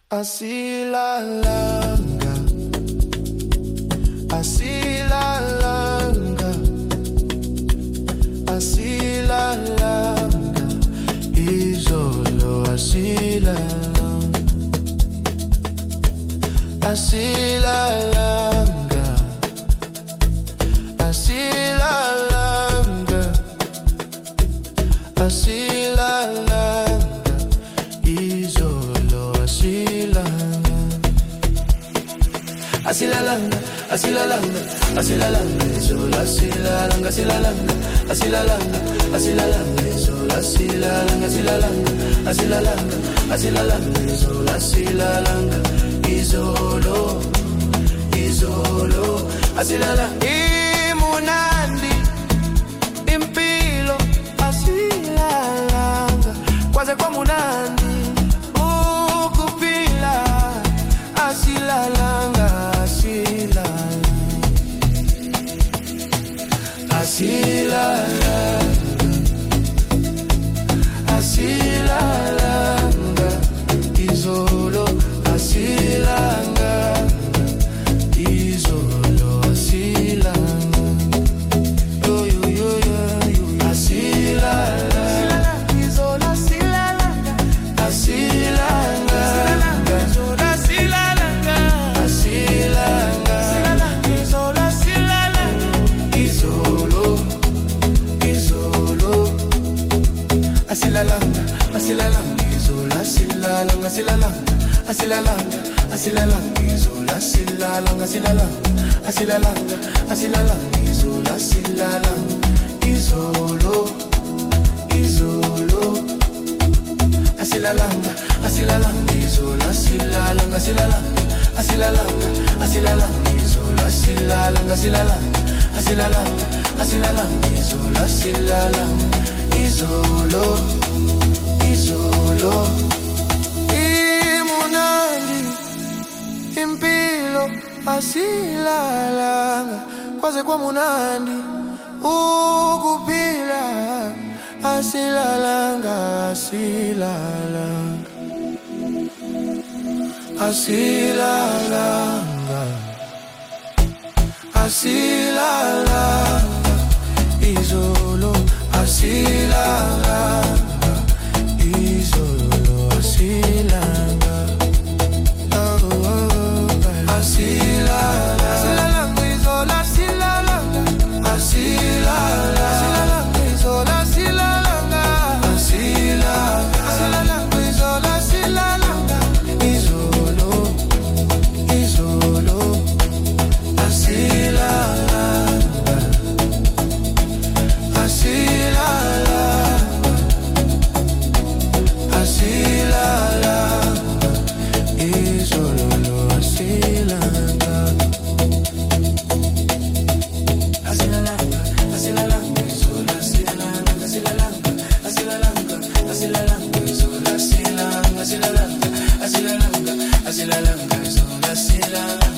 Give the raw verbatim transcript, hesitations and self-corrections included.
Asilalanga, asilalanga, asilalanga, izolo asilalanga, asilalanga, asilalanga, asilalanga, izolo asilalanga, asilalanga, asilalanga, asilalanga, izolo asilalanga, asilalanga, asilalanga, asilalanga, izolo asilalanga, asilalanga, asilalanga, asilalanga, izolo asilalanga, izolo, izolo, asilalanga, imunandi, impilo, asilalanga, kwaze kwa munandi, ukupila, asilalanga, asilalanga, asilalanga, asilalanga, izolo, asilanga, izolo, asilanga, yo yo yo yo yo, asilanga, izolo, asilanga, asilanga, izolo, asilanga, asilanga, izolo, asilanga, izolo, izolo, asilalanga, asilalanga, izolo, asilalanga, asilalanga, asilalanga, asilalanga, izolo, asilalanga, asilalanga, asilalanga, asilalanga, izolo, asilalanga, izolo, izolo, asilalanga, asilalanga, izolo, asilalanga, asilalanga, asilalanga, asilalanga, izolo, asilalanga, asilalanga, asilalanga, asilalanga, izolo, asilalanga, izolo, izolo, imunandi, impilo, asilalanga, kwaze kwa munandi, ukupila, asilalanga, asilalanga, asilalanga, asilalanga, izolo, asilalanga, izolo, asilanga, oh, oh, oh, asilanga, asilanga, izolo, asilanga, asilanga, asilanga, izolo, asilanga, asilanga, asilanga, izolo, asilanga, izolo, izolo, asilanga, asilanga, asilanga, izolo, asilanga, asilalanga, asilalanga, izolo, asilanga, asilalanga, asilalanga, asilalanga, izolo, asilanga, asilalanga, asilalanga, asilalanga, izolo, asilanga.